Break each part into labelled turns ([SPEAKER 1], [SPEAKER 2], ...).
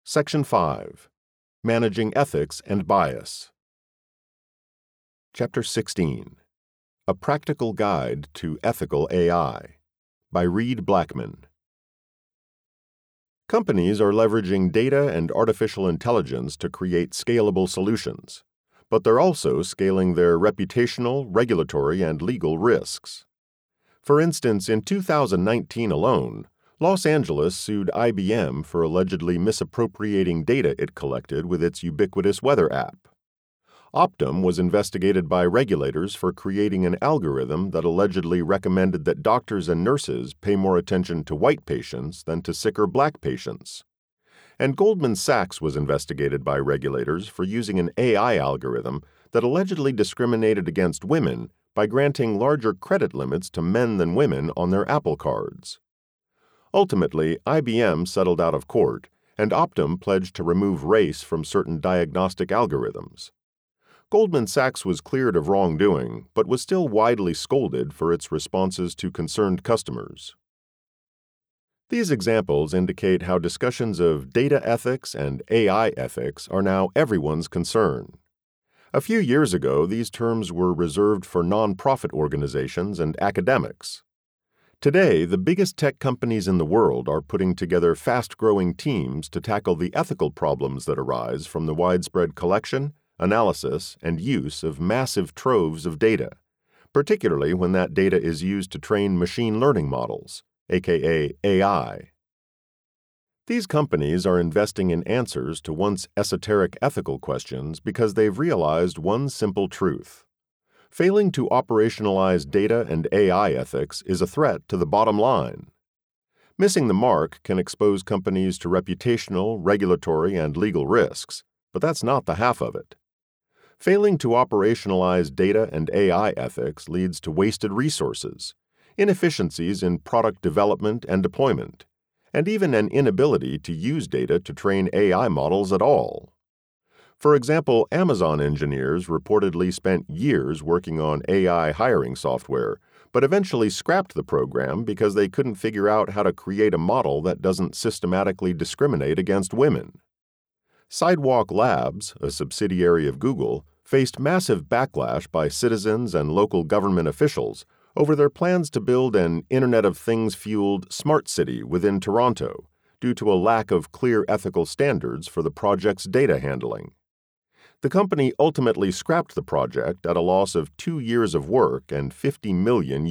[SPEAKER 1] Section 5. Managing Ethics and Bias. Chapter 16. A Practical Guide to Ethical AI by Reed Blackman. Companies are leveraging data and artificial intelligence to create scalable solutions, but they're also scaling their reputational, regulatory, and legal risks. For instance, in 2019 alone, Los Angeles sued IBM for allegedly misappropriating data it collected with its ubiquitous weather app. Optum was investigated by regulators for creating an algorithm that allegedly recommended that doctors and nurses pay more attention to white patients than to sicker black patients. And Goldman Sachs was investigated by regulators for using an AI algorithm that allegedly discriminated against women by granting larger credit limits to men than women on their Apple cards. Ultimately, IBM settled out of court, and Optum pledged to remove race from certain diagnostic algorithms. Goldman Sachs was cleared of wrongdoing, but was still widely scolded for its responses to concerned customers. These examples indicate how discussions of data ethics and AI ethics are now everyone's concern. A few years ago, these terms were reserved for nonprofit organizations and academics. Today, the biggest tech companies in the world are putting together fast-growing teams to tackle the ethical problems that arise from the widespread collection, analysis, and use of massive troves of data, particularly when that data is used to train machine learning models, aka AI. These companies are investing in answers to once esoteric ethical questions because they've realized one simple truth. Failing to operationalize data and AI ethics is a threat to the bottom line. Missing the mark can expose companies to reputational, regulatory, and legal risks, but that's not the half of it. Failing to operationalize data and AI ethics leads to wasted resources, inefficiencies in product development and deployment, and even an inability to use data to train AI models at all. For example, Amazon engineers reportedly spent years working on AI hiring software, but eventually scrapped the program because they couldn't figure out how to create a model that doesn't systematically discriminate against women. Sidewalk Labs, a subsidiary of Google, faced massive backlash by citizens and local government officials over their plans to build an Internet of Things-fueled smart city within Toronto due to a lack of clear ethical standards for the project's data handling. The company ultimately scrapped the project at a loss of 2 years of work and $50 million.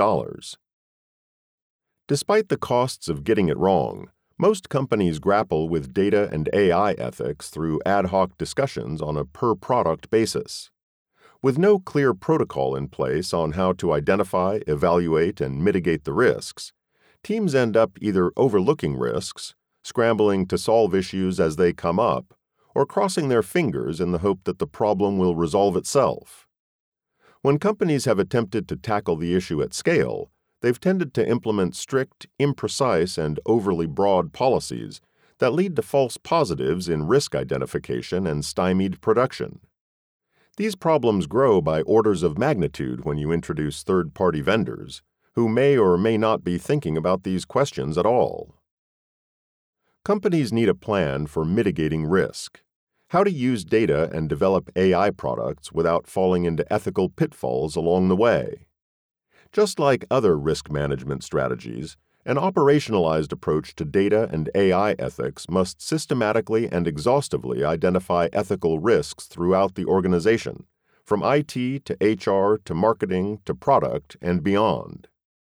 [SPEAKER 1] Despite the costs of getting it wrong, most companies grapple with data and AI ethics through ad hoc discussions on a per-product basis. With no clear protocol in place on how to identify, evaluate, and mitigate the risks, teams end up either overlooking risks, scrambling to solve issues as they come up, or crossing their fingers in the hope that the problem will resolve itself. When companies have attempted to tackle the issue at scale, they've tended to implement strict, imprecise, and overly broad policies that lead to false positives in risk identification and stymied production. These problems grow by orders of magnitude when you introduce third-party vendors, who may or may not be thinking about these questions at all. Companies need a plan for mitigating risk, how to use data and develop AI products without falling into ethical pitfalls along the way. Just like other risk management strategies, an operationalized approach to data and AI ethics must systematically and exhaustively identify ethical risks throughout the organization, from IT to HR to marketing to product and beyond.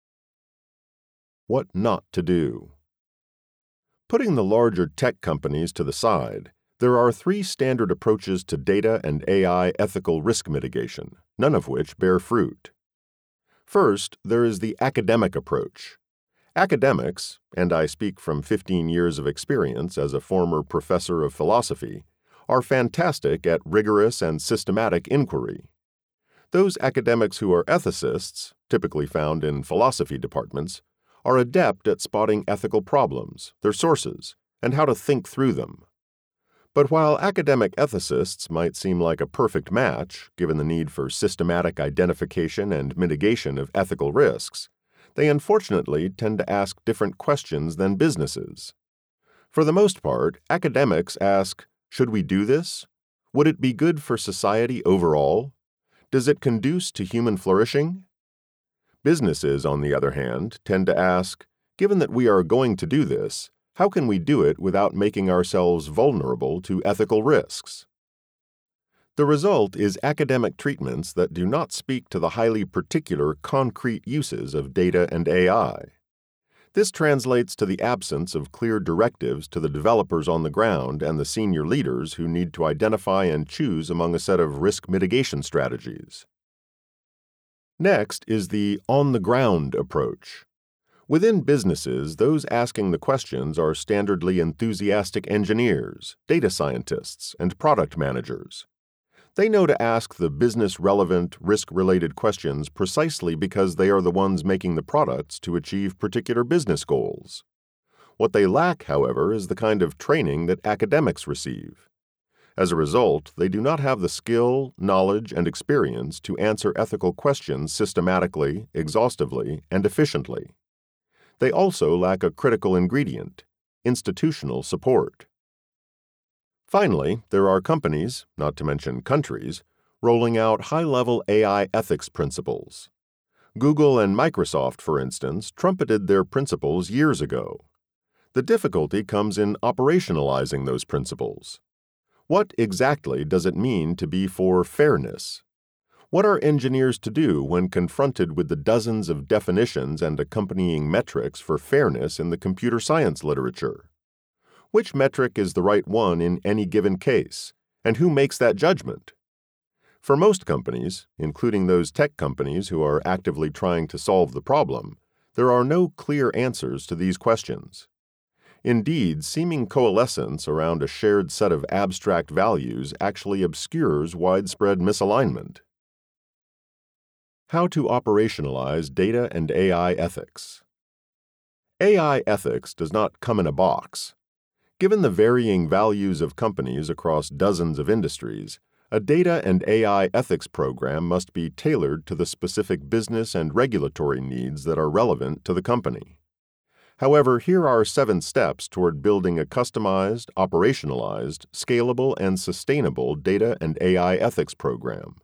[SPEAKER 1] What not to do. Putting the larger tech companies to the side, there are 3 standard approaches to data and AI ethical risk mitigation, none of which bear fruit. First, there is the academic approach. Academics, and I speak from 15 years of experience as a former professor of philosophy, are fantastic at rigorous and systematic inquiry. Those academics who are ethicists, typically found in philosophy departments, are adept at spotting ethical problems, their sources, and how to think through them. But while academic ethicists might seem like a perfect match, given the need for systematic identification and mitigation of ethical risks, they unfortunately tend to ask different questions than businesses. For the most part, academics ask, should we do this? Would it be good for society overall? Does it conduce to human flourishing? Businesses, on the other hand, tend to ask, given that we are going to do this, how can we do it without making ourselves vulnerable to ethical risks? The result is academic treatments that do not speak to the highly particular, concrete uses of data and AI. This translates to the absence of clear directives to the developers on the ground and the senior leaders who need to identify and choose among a set of risk mitigation strategies. Next is the on-the-ground approach. Within businesses, those asking the questions are standardly enthusiastic engineers, data scientists, and product managers. They know to ask the business-relevant, risk-related questions precisely because they are the ones making the products to achieve particular business goals. What they lack, however, is the kind of training that academics receive. As a result, they do not have the skill, knowledge, and experience to answer ethical questions systematically, exhaustively, and efficiently. They also lack a critical ingredient: institutional support. Finally, there are companies, not to mention countries, rolling out high-level AI ethics principles. Google and Microsoft, for instance, trumpeted their principles years ago. The difficulty comes in operationalizing those principles. What exactly does it mean to be for fairness? What are engineers to do when confronted with the dozens of definitions and accompanying metrics for fairness in the computer science literature? Which metric is the right one in any given case, and who makes that judgment? For most companies, including those tech companies who are actively trying to solve the problem, there are no clear answers to these questions. Indeed, seeming coalescence around a shared set of abstract values actually obscures widespread misalignment. How to operationalize data and AI ethics. AI ethics does not come in a box. Given the varying values of companies across dozens of industries, a data and AI ethics program must be tailored to the specific business and regulatory needs that are relevant to the company. However, here are 7 steps toward building a customized, operationalized, scalable, and sustainable data and AI ethics program.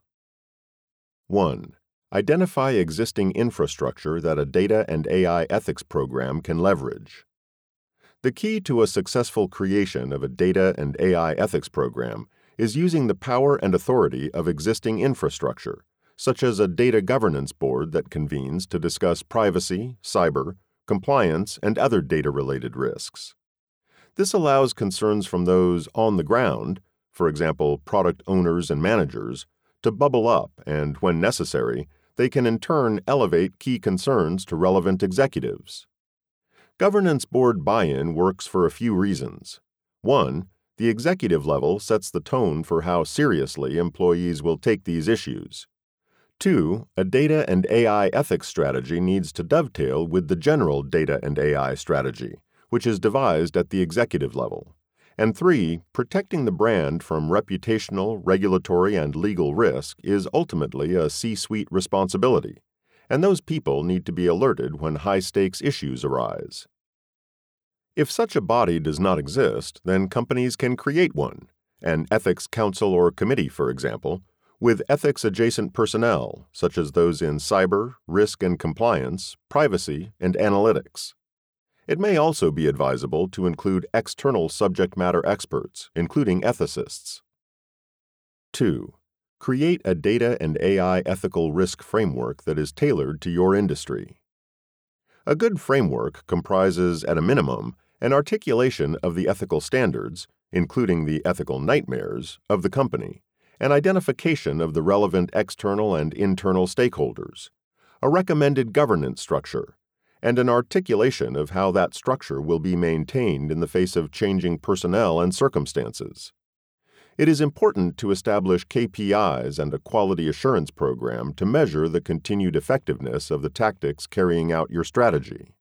[SPEAKER 1] 1. Identify existing infrastructure that a data and AI ethics program can leverage. The key to a successful creation of a data and AI ethics program is using the power and authority of existing infrastructure, such as a data governance board that convenes to discuss privacy, cyber, compliance, and other data-related risks. This allows concerns from those on the ground, for example, product owners and managers, to bubble up, and when necessary, they can in turn elevate key concerns to relevant executives. Governance board buy-in works for a few reasons. 1. The executive level sets the tone for how seriously employees will take these issues. 2. A data and AI ethics strategy needs to dovetail with the general data and AI strategy, which is devised at the executive level. And 3. Protecting the brand from reputational, regulatory, and legal risk is ultimately a C-suite responsibility, and those people need to be alerted when high-stakes issues arise. If such a body does not exist, then companies can create one, an ethics council or committee, for example, with ethics-adjacent personnel, such as those in cyber, risk and compliance, privacy, and analytics. It may also be advisable to include external subject matter experts, including ethicists. 2. Create a data and AI ethical risk framework that is tailored to your industry. A good framework comprises, at a minimum, an articulation of the ethical standards, including the ethical nightmares, of the company, an identification of the relevant external and internal stakeholders, a recommended governance structure, and an articulation of how that structure will be maintained in the face of changing personnel and circumstances. It is important to establish KPIs and a quality assurance program to measure the continued effectiveness of the tactics carrying out your strategy.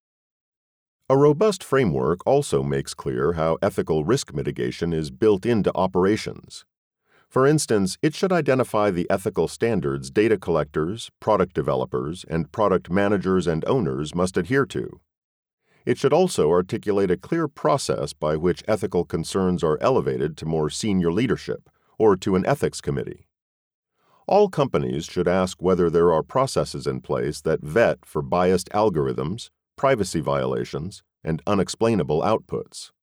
[SPEAKER 1] A robust framework also makes clear how ethical risk mitigation is built into operations. For instance, it should identify the ethical standards data collectors, product developers, and product managers and owners must adhere to. It should also articulate a clear process by which ethical concerns are elevated to more senior leadership or to an ethics committee. All companies should ask whether there are processes in place that vet for biased algorithms, privacy violations, and unexplainable outputs.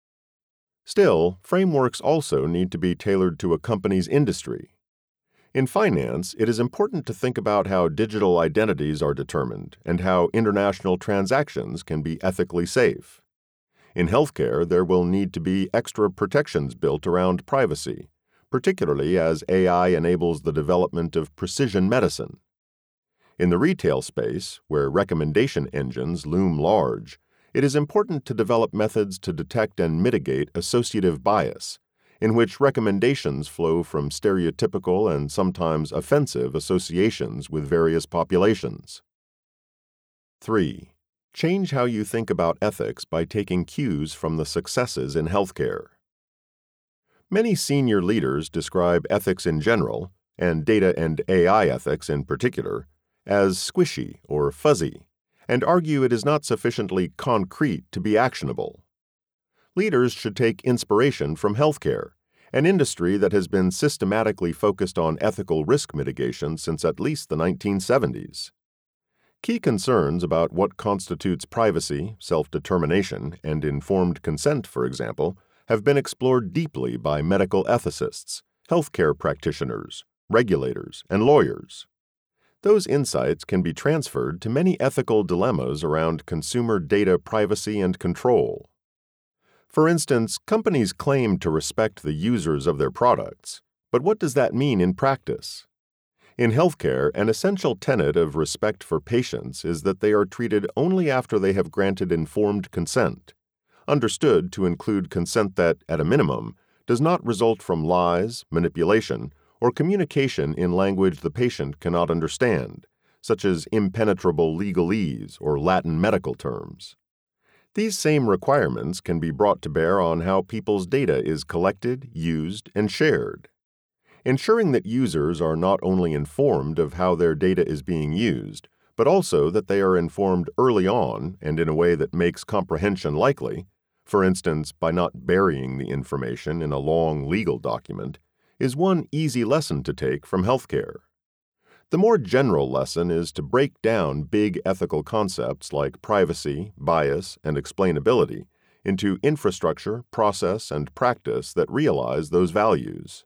[SPEAKER 1] Still, frameworks also need to be tailored to a company's industry. In finance, it is important to think about how digital identities are determined and how international transactions can be ethically safe. In healthcare, there will need to be extra protections built around privacy, particularly as AI enables the development of precision medicine. In the retail space, where recommendation engines loom large, it is important to develop methods to detect and mitigate associative bias, in which recommendations flow from stereotypical and sometimes offensive associations with various populations. 3. Change how you think about ethics by taking cues from the successes in healthcare. Many senior leaders describe ethics in general, and data and AI ethics in particular, as squishy or fuzzy, and argue it is not sufficiently concrete to be actionable. Leaders should take inspiration from healthcare, an industry that has been systematically focused on ethical risk mitigation since at least the 1970s. Key concerns about what constitutes privacy, self-determination, and informed consent, for example, have been explored deeply by medical ethicists, healthcare practitioners, regulators, and lawyers. Those insights can be transferred to many ethical dilemmas around consumer data privacy and control. For instance, companies claim to respect the users of their products, but what does that mean in practice? In healthcare, an essential tenet of respect for patients is that they are treated only after they have granted informed consent, understood to include consent that, at a minimum, does not result from lies, manipulation, or communication in language the patient cannot understand, such as impenetrable legalese or Latin medical terms. These same requirements can be brought to bear on how people's data is collected, used, and shared. Ensuring that users are not only informed of how their data is being used, but also that they are informed early on and in a way that makes comprehension likely, for instance, by not burying the information in a long legal document, is one easy lesson to take from healthcare. The more general lesson is to break down big ethical concepts like privacy, bias, and explainability into infrastructure, process, and practice that realize those values.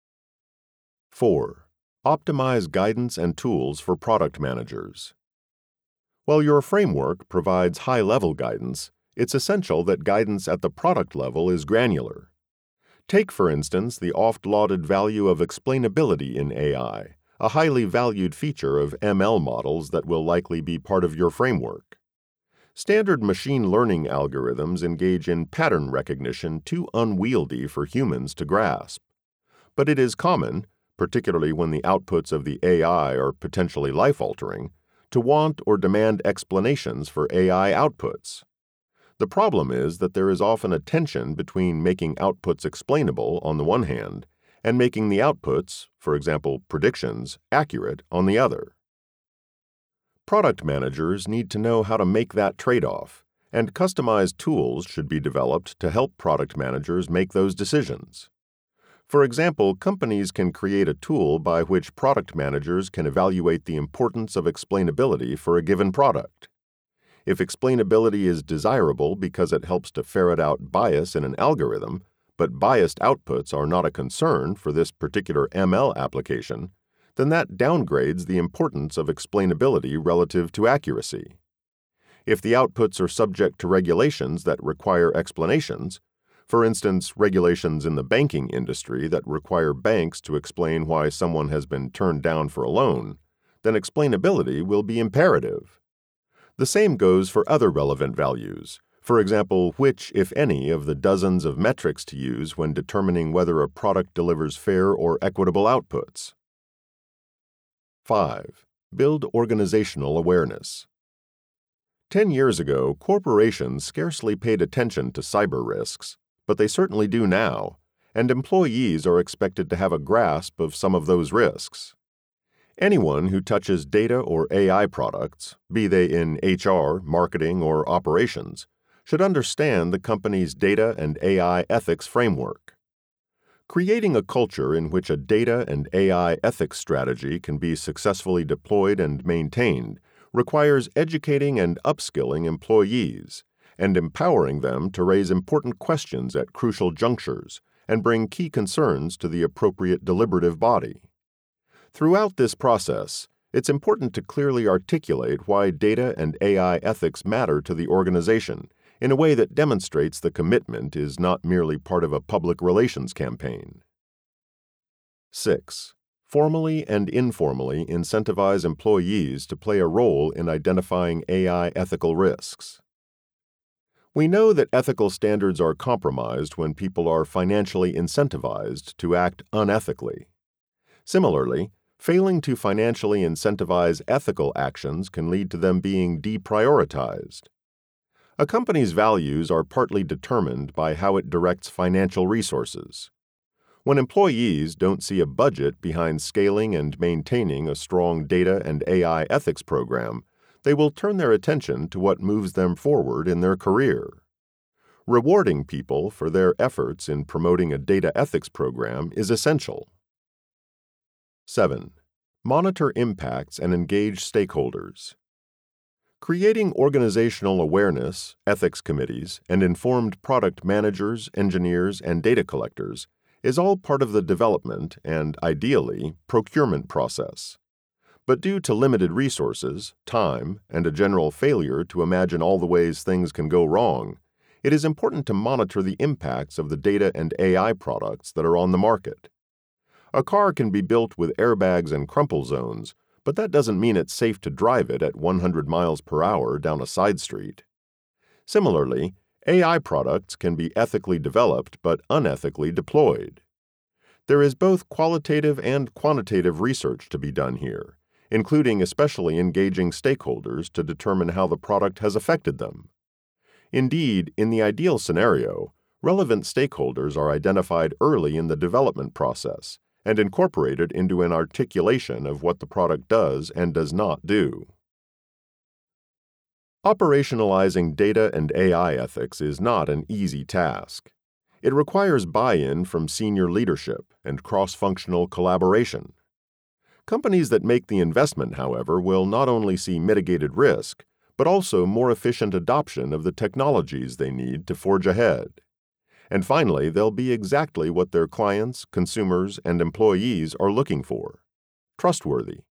[SPEAKER 1] 4. Optimize guidance and tools for product managers. While your framework provides high-level guidance, it's essential that guidance at the product level is granular. Take, for instance, the oft-lauded value of explainability in AI, a highly valued feature of ML models that will likely be part of your framework. Standard machine learning algorithms engage in pattern recognition too unwieldy for humans to grasp. But it is common, particularly when the outputs of the AI are potentially life-altering, to want or demand explanations for AI outputs. The problem is that there is often a tension between making outputs explainable on the one hand and making the outputs, for example predictions, accurate on the other. Product managers need to know how to make that trade-off, and customized tools should be developed to help product managers make those decisions. For example, companies can create a tool by which product managers can evaluate the importance of explainability for a given product. If explainability is desirable because it helps to ferret out bias in an algorithm, but biased outputs are not a concern for this particular ML application, then that downgrades the importance of explainability relative to accuracy. If the outputs are subject to regulations that require explanations, for instance, regulations in the banking industry that require banks to explain why someone has been turned down for a loan, then explainability will be imperative. The same goes for other relevant values. For example, which, if any, of the dozens of metrics to use when determining whether a product delivers fair or equitable outputs. 5. Build organizational awareness. 10 years ago, corporations scarcely paid attention to cyber risks, but they certainly do now, and employees are expected to have a grasp of some of those risks. Anyone who touches data or AI products, be they in HR, marketing, or operations, should understand the company's data and AI ethics framework. Creating a culture in which a data and AI ethics strategy can be successfully deployed and maintained requires educating and upskilling employees and empowering them to raise important questions at crucial junctures and bring key concerns to the appropriate deliberative body. Throughout this process, it's important to clearly articulate why data and AI ethics matter to the organization in a way that demonstrates the commitment is not merely part of a public relations campaign. 6. Formally and informally incentivize employees to play a role in identifying AI ethical risks. We know that ethical standards are compromised when people are financially incentivized to act unethically. Similarly, failing to financially incentivize ethical actions can lead to them being deprioritized. A company's values are partly determined by how it directs financial resources. When employees don't see a budget behind scaling and maintaining a strong data and AI ethics program, they will turn their attention to what moves them forward in their career. Rewarding people for their efforts in promoting a data ethics program is essential. 7. Monitor impacts and engage stakeholders. Creating organizational awareness, ethics committees, and informed product managers, engineers, and data collectors is all part of the development and, ideally, procurement process. But due to limited resources, time, and a general failure to imagine all the ways things can go wrong, it is important to monitor the impacts of the data and AI products that are on the market. A car can be built with airbags and crumple zones, but that doesn't mean it's safe to drive it at 100 miles per hour down a side street. Similarly, AI products can be ethically developed but unethically deployed. There is both qualitative and quantitative research to be done here, including especially engaging stakeholders to determine how the product has affected them. Indeed, in the ideal scenario, relevant stakeholders are identified early in the development process and incorporated into an articulation of what the product does and does not do. Operationalizing data and AI ethics is not an easy task. It requires buy-in from senior leadership and cross-functional collaboration. Companies that make the investment, however, will not only see mitigated risk, but also more efficient adoption of the technologies they need to forge ahead. And finally, they'll be exactly what their clients, consumers, and employees are looking for: trustworthy.